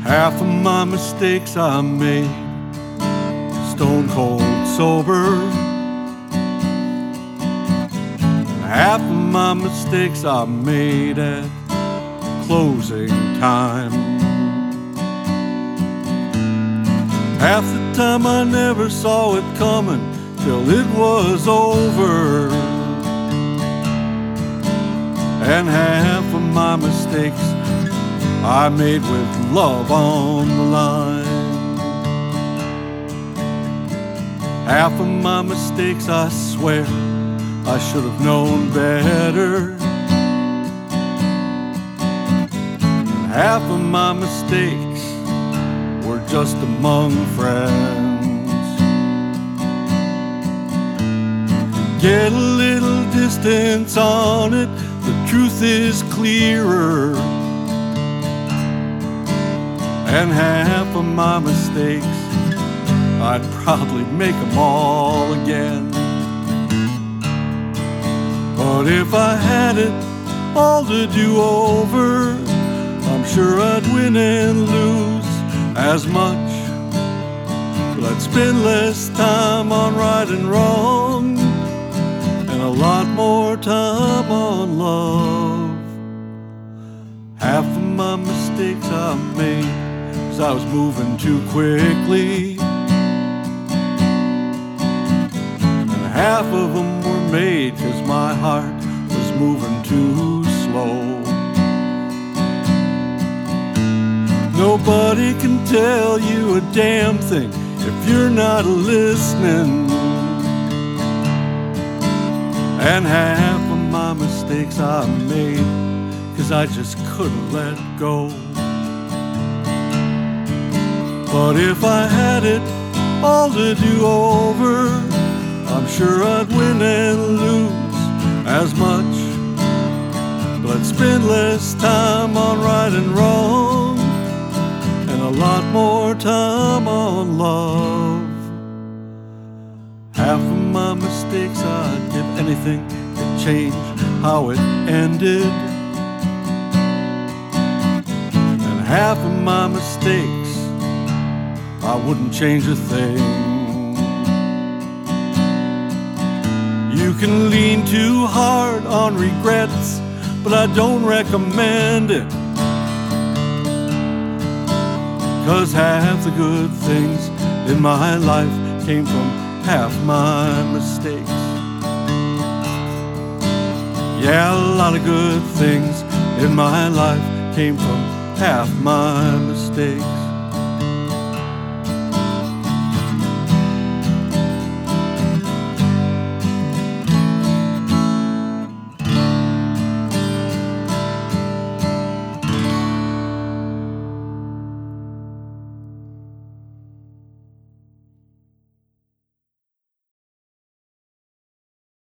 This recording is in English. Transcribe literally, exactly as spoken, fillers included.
Half of my mistakes I made stone cold sober. Half of my mistakes I made at closing time. Half the time I never saw it coming till it was over. And half of my mistakes I made with love on the line. Half of my mistakes I swear I should have known better. And half of my mistakes were just among friends. Get a little distance on it, the truth is clearer. And half of my mistakes I'd probably make them all again. But if I had it all to do over, I'm sure I'd win and lose as much. But I'd spend less time on right and wrong and a lot more time on love. Half of my mistakes I made 'cause I was moving too quickly, and half of them were made 'cause my heart was moving too slow. Nobody can tell you a damn thing if you're not listening. And half of my mistakes I made 'cause I just couldn't let go. But if I had it all to do over, I'm sure I'd win and lose as much. But I'd spend less time on right and wrong and a lot more time on love. Half of my mistakes I'd give anything to change how it ended. And half of my mistakes I wouldn't change a thing. You can lean too hard on regrets, but I don't recommend it. 'Cause half the good things in my life came from half my mistakes. Yeah, a lot of good things in my life came from half my mistakes.